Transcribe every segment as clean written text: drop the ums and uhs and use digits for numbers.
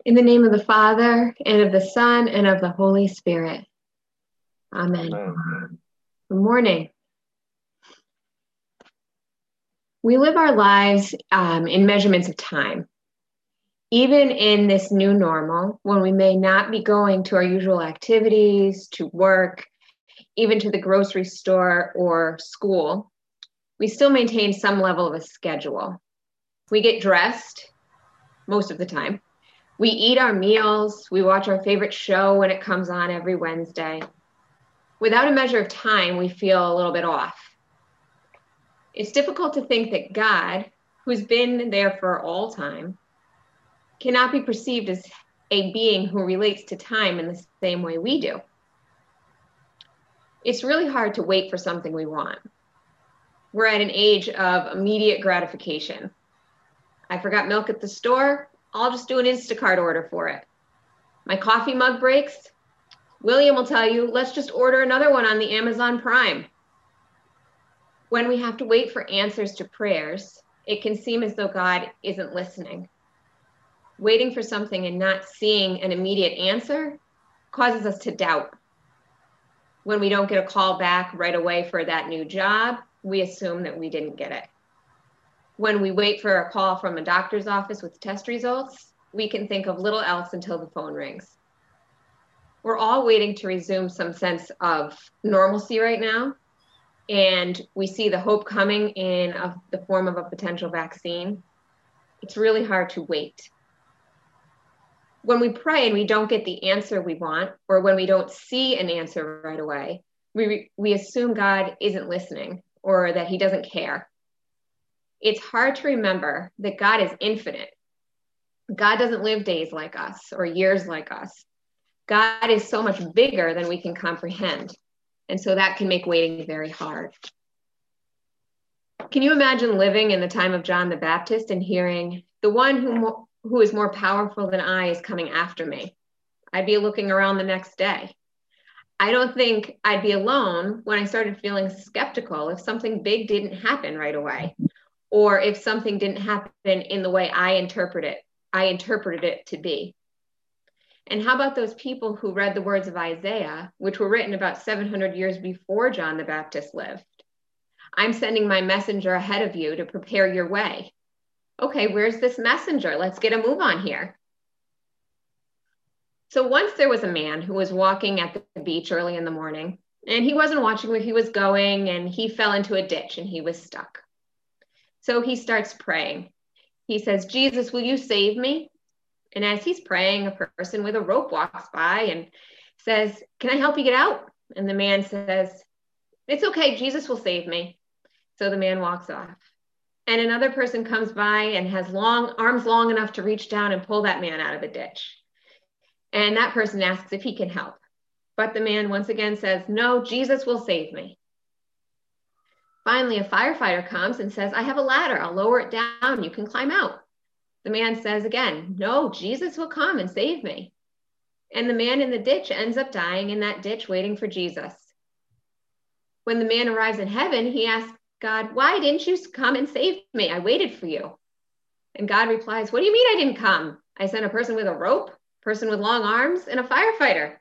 In the name of the Father, and of the Son, and of the Holy Spirit. Amen. Amen. Good morning. We live our lives in measurements of time. Even in this new normal, when we may not be going to our usual activities, to work, even to the grocery store or school, we still maintain some level of a schedule. We get dressed most of the time. We eat our meals. We watch our favorite show when it comes on every Wednesday. Without a measure of time, we feel a little bit off. It's difficult to think that God, who's been there for all time, cannot be perceived as a being who relates to time in the same way we do. It's really hard to wait for something we want. We're at an age of immediate gratification. I forgot milk at the store. I'll just do an Instacart order for it. My coffee mug breaks. William will tell you, let's just order another one on the Amazon Prime. When we have to wait for answers to prayers, it can seem as though God isn't listening. Waiting for something and not seeing an immediate answer causes us to doubt. When we don't get a call back right away for that new job, we assume that we didn't get it. When we wait for a call from a doctor's office with test results, we can think of little else until the phone rings. We're all waiting to resume some sense of normalcy right now, and we see the hope coming in the form of a potential vaccine. It's really hard to wait. When we pray and we don't get the answer we want, or when we don't see an answer right away, we assume God isn't listening or that he doesn't care. It's hard to remember that God is infinite. God doesn't live days like us or years like us. God is so much bigger than we can comprehend. And so that can make waiting very hard. Can you imagine living in the time of John the Baptist and hearing, the one who is more powerful than I is coming after me? I'd be looking around the next day. I don't think I'd be alone when I started feeling skeptical if something big didn't happen right away, or if something didn't happen in the way I interpreted it to be. And how about those people who read the words of Isaiah, which were written about 700 years before John the Baptist lived? I'm sending my messenger ahead of you to prepare your way. Okay, where's this messenger? Let's get a move on here. So once there was a man who was walking at the beach early in the morning, and he wasn't watching where he was going, and he fell into a ditch and he was stuck. So he starts praying. He says, Jesus, will you save me? And as he's praying, a person with a rope walks by and says, can I help you get out? And the man says, it's okay, Jesus will save me. So the man walks off. And another person comes by and has arms long enough to reach down and pull that man out of the ditch. And that person asks if he can help. But the man once again says, no, Jesus will save me. Finally, a firefighter comes and says, I have a ladder. I'll lower it down. You can climb out. The man says again, no, Jesus will come and save me. And the man in the ditch ends up dying in that ditch waiting for Jesus. When the man arrives in heaven, he asks God, why didn't you come and save me? I waited for you. And God replies, what do you mean I didn't come? I sent a person with a rope, a person with long arms, and a firefighter.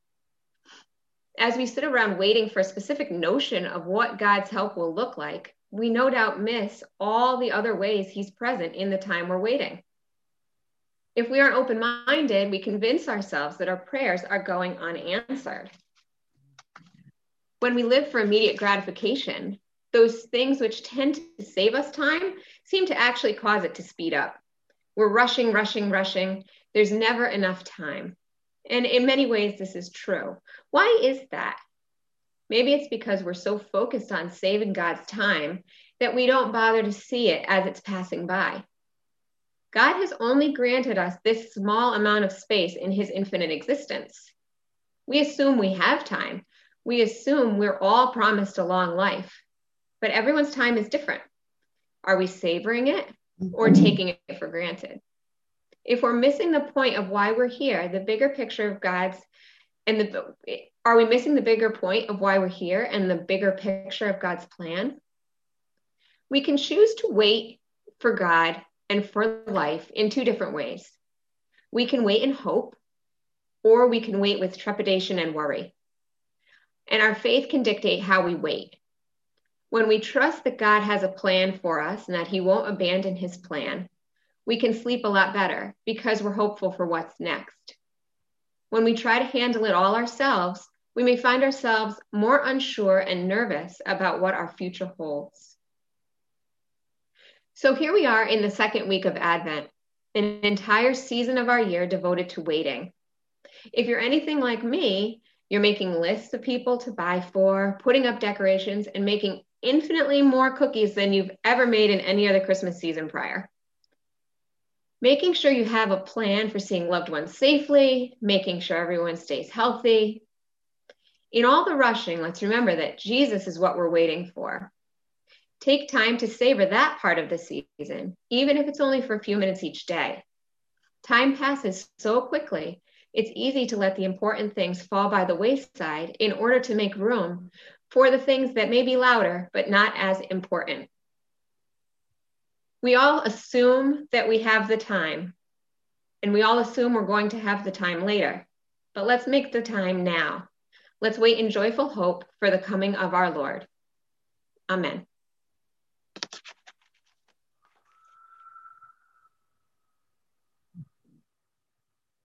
As we sit around waiting for a specific notion of what God's help will look like, we no doubt miss all the other ways he's present in the time we're waiting. If we aren't open-minded, we convince ourselves that our prayers are going unanswered. When we live for immediate gratification, those things which tend to save us time seem to actually cause it to speed up. We're rushing. There's never enough time. And in many ways, this is true. Why is that? Maybe it's because we're so focused on saving God's time that we don't bother to see it as it's passing by. God has only granted us this small amount of space in his infinite existence. We assume we have time. We assume we're all promised a long life. But everyone's time is different. Are we savoring it or taking it for granted? If we're missing the point of why we're here, the bigger picture of are we missing the bigger point of why we're here and the bigger picture of God's plan? We can choose to wait for God and for life in two different ways. We can wait in hope, or we can wait with trepidation and worry. And our faith can dictate how we wait. When we trust that God has a plan for us and that he won't abandon his plan, we can sleep a lot better because we're hopeful for what's next. When we try to handle it all ourselves, we may find ourselves more unsure and nervous about what our future holds. So here we are in the second week of Advent, an entire season of our year devoted to waiting. If you're anything like me, you're making lists of people to buy for, putting up decorations, and making infinitely more cookies than you've ever made in any other Christmas season prior. Making sure you have a plan for seeing loved ones safely, making sure everyone stays healthy. In all the rushing, let's remember that Jesus is what we're waiting for. Take time to savor that part of the season, even if it's only for a few minutes each day. Time passes so quickly, it's easy to let the important things fall by the wayside in order to make room for the things that may be louder, but not as important. We all assume that we have the time, and we all assume we're going to have the time later, but let's make the time now. Let's wait in joyful hope for the coming of our Lord. Amen.